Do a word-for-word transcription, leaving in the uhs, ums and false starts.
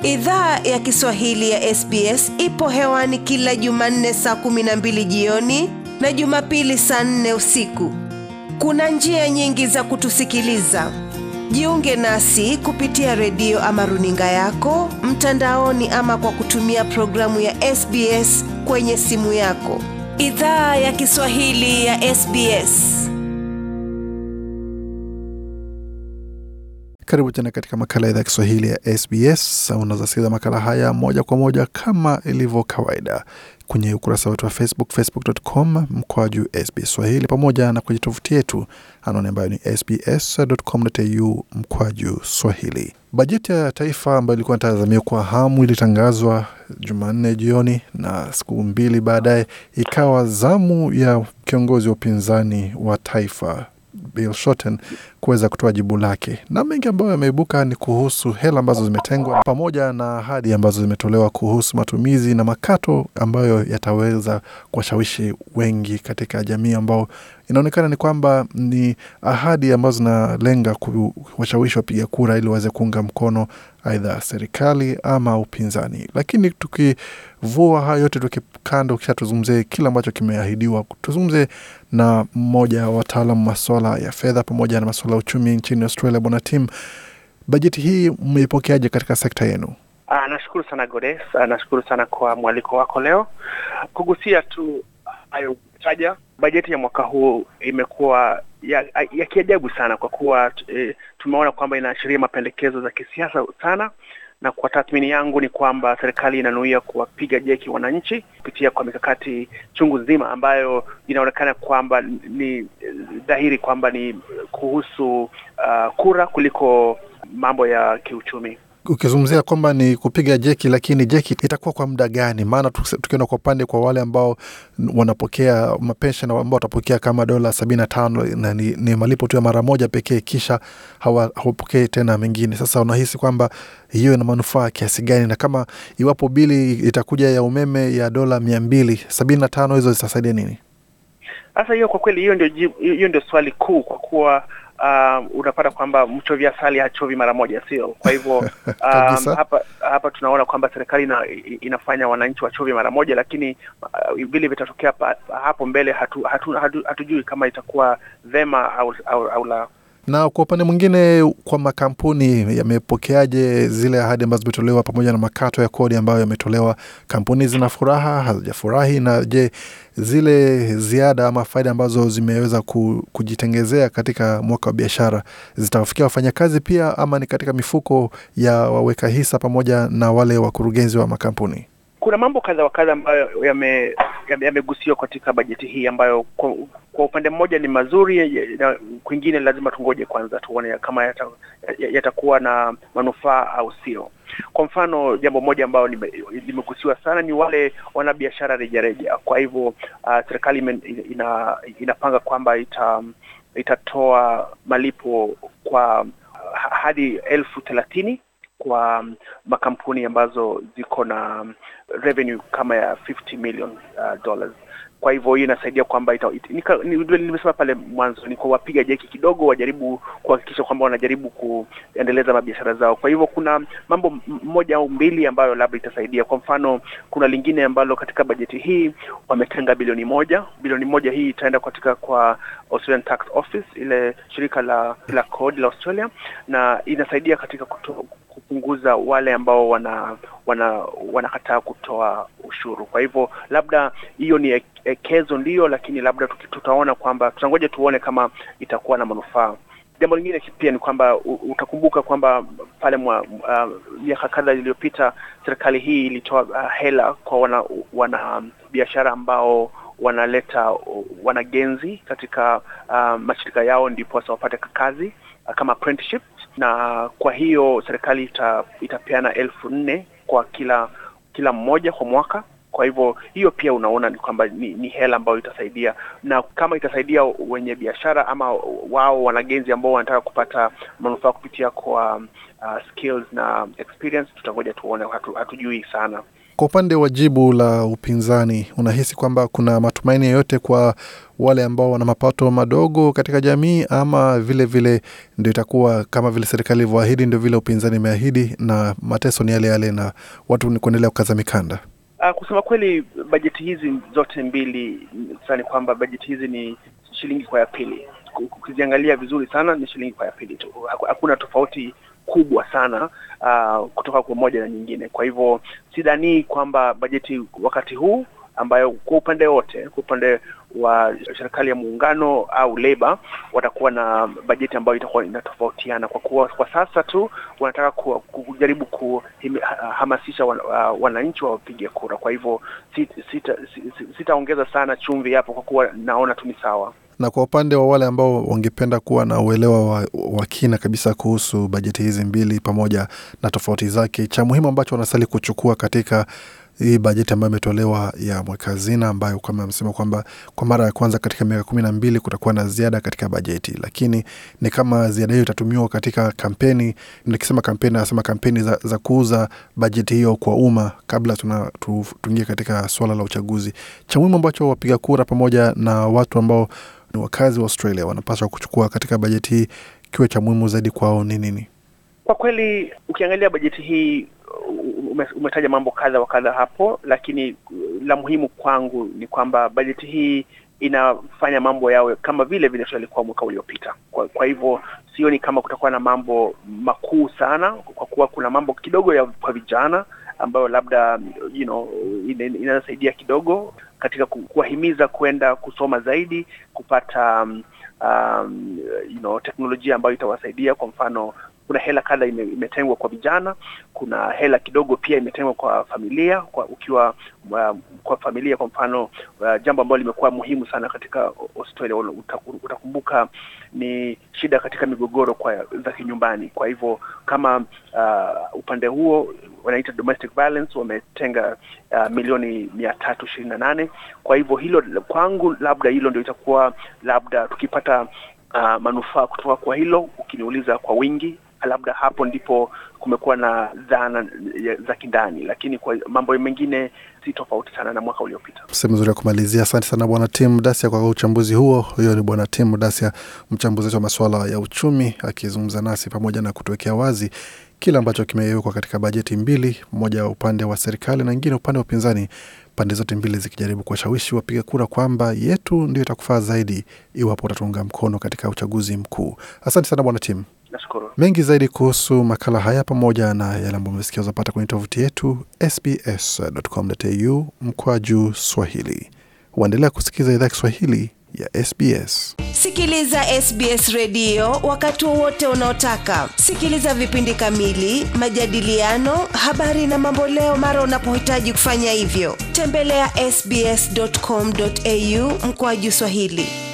Idhaa ya Kiswahili ya S B S ipo hewani kila Jumanne saa kumi na mbili jioni na Jumapili saa nne usiku. Kuna njia nyingi za kutusikiliza. Jiunge nasi kupitia redio ama runinga yako, mtandaoni ama kwa kutumia programu ya S B S kwenye simu yako. Idhaa ya Kiswahili ya S B S. Karibu tena katika makala ya Kiswahili ya S B S. Unaweza sikiliza makala haya moja kwa moja kama ilivyo kawaida kwenye ukurasa wetu wa Facebook, facebook dot com mkwaju S B S Swahili, pamoja na kwenye tovuti yetu anwani ambayo ni s b s dot com dot a u mkwaju Swahili. Bajeti ya taifa ambayo ilikuwa inatazamiwa kwa hamu ilitangazwa Jumanne jioni, na siku mbili baadaye ikawa zamu ya kiongozi wa upinzani wa taifa Bill Shorten kuweza kutoa jibu lake. Na mengi ambayo yameibuka ni kuhusu hela ambazo zimetengwa pamoja na ahadi ambazo zimetolewa kuhusu matumizi na makato ambayo yataweza kuwashawishi wengi katika jamii, ambao inaonekana ni kwamba ni ahadi ambazo zinalenga kuwashawishi wapiga kura ili waweze kuunga mkono aidha serikali ama upinzani. Lakini tukivua hayo yote tukikando, kisha tuzungumzie kila ambacho kimeahidiwa, tuzungumze na mmoja wa wataalamu masuala ya fedha pamoja na masuala ya uchumi nchini Australia, Bwana Tim. Bajeti hii mmeipokeaje katika sekta yenu? Ah, nashukuru sana Godes, ah, nashukuru sana kwa mwaliko wako leo. Kugusia tu hayo taja, bajeti ya mwaka huu imekuwa ya, ya kiajabu sana kwa kuwa e, tumeona kwamba inaashiria mapendekezo za kisiasa sana, na kwa tathmini yangu ni kwamba serikali inanuia kuwapiga jeki wananchi kupitia kwa mikakati chungu zima ambayo inaonekana kwamba ni dhahiri kwamba ni kuhusu uh, kura kuliko mambo ya kiuchumi. Ukizungumzia kwamba ni kupiga jeki, lakini jeki itakuwa kwa muda gani? Maana tukiona kwa pande kwa wale ambao wanapokea mapensheni ambao watapokea kama dola sabini na tano na ni, ni malipo tu ya mara moja pekee, kisha hawapokei tena mengine. Sasa unahisi kwamba hiyo ina manufaa kiasi gani? Na kama iwapo bili itakuja ya umeme ya dola mia mbili, sabini na tano hizo zitasaidia nini? Sasa hiyo kwa kweli hiyo ndio hiyo ndio swali kuu, kwa kuwa Uh, unapata kwamba mchovya asali hachovi mara moja, sio? Kwa hivyo um, hapa hapa tunaona kwamba serikali ina, inafanya wananchi wachovi mara moja, lakini uh, vile vitatokea hapo mbele hatu, hatu, hatu, hatujui kama itakuwa vema au, au, au la. Na kwa upande mwingine, kwa makampuni yamepokeaje zile ahadi ambazo zimetolewa pamoja na makato ya kodi ambayo yametolewa? Kampuni zina furaha, hazijafurahi? Na je, zile ziada ama faida ambazo zimeweza kujitengezea katika mwaka wa biashara zitawafikia wafanyakazi pia, ama ni katika mifuko ya waweka hisa pamoja na wale wakurugenzi wa makampuni? Kuna mambo kadha wa kadha ambayo yame yamegusiwa katika bajeti hii ambayo kwa, kwa upande mmoja ni mazuri, na kwingine lazima tungoje kwanza tuone kama yatakuwa yata na manufaa au sio. Kwa mfano, jambo moja ambalo limegusiwa sana ni wale wanabiashara rejareja. Kwa hivyo uh, serikali ina, inapanga kwamba ita, itatoa malipo kwa uh, hadi elfu thelathini kwa makampuni ambazo ziko na revenue kama ya fifty million uh, dollars. Kwa hivyo hii inasaidia kwamba ita, ita, nimesema pale mwanzo ni kwa wapiga jeki kidogo wajaribu kuhakikisha kwamba wanajaribu kuendeleza mabiashara zao. Kwa hivyo kuna mambo moja au mbili ambayo labda itasaidia. Kwa mfano, kuna lingine ambalo katika bajeti hii wametenga bilioni moja. Bilioni moja hii itaenda katika kwa Australian Tax Office, ile shirika la la kodi la Australia, na inasaidia katika kuto, kupunguza wale ambao wana wana wanakataa kutoa ushuru. Kwa hivyo labda hiyo ni ekezo ndio, lakini labda tutaona kwamba tutangoja tuone kama itakuwa na manufaa. Jambo lingine pia ni kwamba utakumbuka kwamba pale miaka uh, kadhaa iliyopita serikali hii ilitoa uh, hela kwa wana, wana biashara ambao wanaleta wanagenzi katika uh, mashirika yao ndipo wapate kazi uh, kama apprenticeship, na kwa hiyo serikali ita, itapeana elfu nne kwa kila kila mmoja kwa mwaka. Kwa hivyo hiyo pia unaona ni kwamba ni, ni hela ambayo itasaidia, na kama itasaidia wenye biashara ama wao wanagenzi ambao wanataka kupata manufaa kupitia kwa uh, skills na experience, tutangoja tuone, hatu, hatujui sana. Kwa upande wa jibu la upinzani, unahisi kwamba kuna matumaini yoyote kwa wale ambao wana mapato madogo katika jamii, ama vile vile ndio itakuwa kama vile serikali ilivyoahidi ndio vile upinzani imeahidi na mateso ni yale yale na watu ni kuendelea kukaza mikanda? Uh, kusema kweli bajeti hizi zote mbili sasa ni kwamba bajeti hizi ni shilingi kwa ya pili. Ukiziangalia vizuri sana ni shilingi kwa ya pili tu. Hakuna tofauti kubwa sana uh, kutoka kwa moja na nyingine. Kwa hivyo sidhani kwamba bajeti wakati huu ambayo kwa upande wote, kwa upande wa serikali ya muungano au Labour, watakuwa na bajeti ambayo itakuwa inatofautiana, kwa kuwa kwa sasa tu wanataka ku, kujaribu kuhamasisha wan, uh, wananchi wapige kura. Kwa hivyo sitaongeza sita, sita sana chumvi hapo, kwa kuwa naona tu ni sawa. Na kwa upande wa wale ambao wangependa kuwa na uelewa wa, wa kina kabisa kuhusu bajeti hizi mbili pamoja na tofauti zake, cha muhimu ambacho wanastahili kuchukua katika hii bajeti ambayo imetolewa ya mweka hazina, ambayo kama amesema kwamba kwa mara ya kwanza katika miaka kumi na mbili kutakuwa na ziada katika bajeti, lakini ni kama ziada hiyo itatumiwa katika kampeni. Nikisema kampeni, nasema kampeni za, za kuuza bajeti hiyo kwa umma kabla tuna tuingie katika swala la uchaguzi. Cha muhimu ambacho wapiga kura pamoja na watu ambao ni wakazi wa Australia wanapaswa kuchukua katika bajeti hii, kiwe cha muhimu zaidi kwao ni nini? Kwa kweli ukiangalia bajeti hii umetaja mambo kadha wa kadha hapo, lakini la muhimu kwangu ni kwamba bajeti hii inafanya mambo yawe kama vile vile tulikuwa mwaka uliopita. Kwa, kwa hivyo sioni kama kutakuwa na mambo makuu sana, kwa kuwa kuna mambo kidogo ya kwa vijana ambayo labda you know inasaidia kidogo katika kuwahimiza kwenda kusoma zaidi, kupata um, um, you know teknolojia ambayo itawasaidia. Kwa mfano kuna hela kadha imetengwa kwa vijana, kuna hela kidogo pia imetengwa kwa familia, kwa ukiwa uh, kwa familia kwa mfano uh, jambo ambalo limekuwa muhimu sana katika Australia, utakumbuka ni shida katika migogoro kwa za kinyumbani. Kwa hivyo kama uh, upande huo wanaita domestic violence wametenga uh, milioni mia tatu ishirini na nane. Kwa hivyo hilo kwangu labda hilo ndio itakuwa labda tukipata uh, manufaa kutoka kwa hilo. Ukiniuliza kwa wingi, labda hapo ndipo kumekuwa na dhana za kindani, lakini kwa mambo mengine si tofauti sana na mwaka uliopita. Sema nzuri ya kumalizia. Asante sana Bwana Tim Dacia kwa uchambuzi huo. Huyo ni Bwana Tim Dacia, mchambuzi wa masuala ya uchumi, akizungumza nasi pamoja na kutuwekea wazi kila ambacho kimewekwa katika bajeti mbili, moja upande wa serikali na nyingine upande wa upinzani, pande zote mbili zikijaribu kuwashawishi wapiga kura kwamba yetu ndio itakufaa zaidi iwapo utatunga mkono katika uchaguzi mkuu. Asante sana Bwana Tim. Nashukuru. Mengi zaidi kuhusu makala haya pamoja na yale ambayo umesikia uzapata kwenye tovuti yetu s b s dot com dot a u mkwaju Swahili. Uendelea kusikiza idhaa Kiswahili ya S B S. Sikiliza S B S Radio wakati wote unaotaka. Sikiliza vipindi kamili, majadiliano, habari na mambo leo mara unapohitaji kufanya hivyo. Tembelea s b s dot com dot a u mkwaju Swahili.